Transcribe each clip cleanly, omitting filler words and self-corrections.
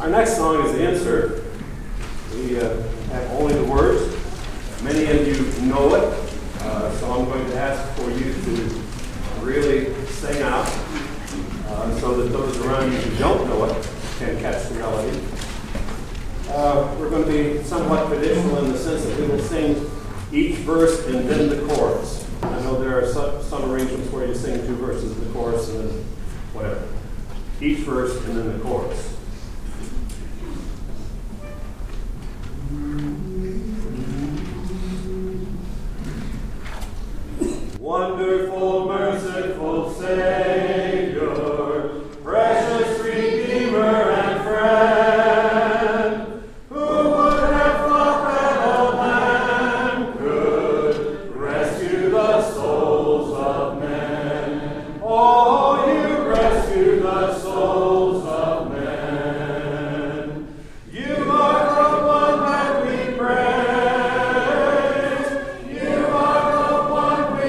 Our next song is the insert. We have only the words. Many of you know it, so I'm going to ask for you to really sing out so that those around you who don't know it can catch the melody. We're going to be somewhat traditional in the sense that we will sing each verse and then the chorus. I know there are some arrangements where you sing two verses of the chorus and then whatever. Each verse and then the chorus. Wonderful, merciful Savior, precious Redeemer and friend, who would have thought that a man could rescue the souls of men? Oh, you rescue the souls of men. You are the one that we praise. You are the one we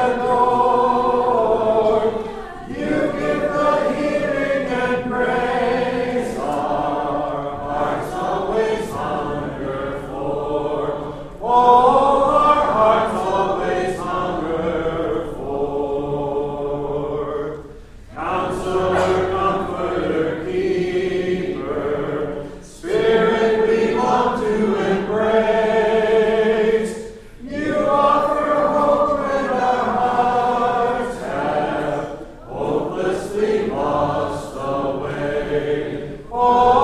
adore. You give the healing and grace our hearts always hunger for. Oh, our hearts always hunger for. Counselor, Comforter, Keeper, Spirit we long to embrace. You offer hope when our hearts have hopelessly lost the way. Oh,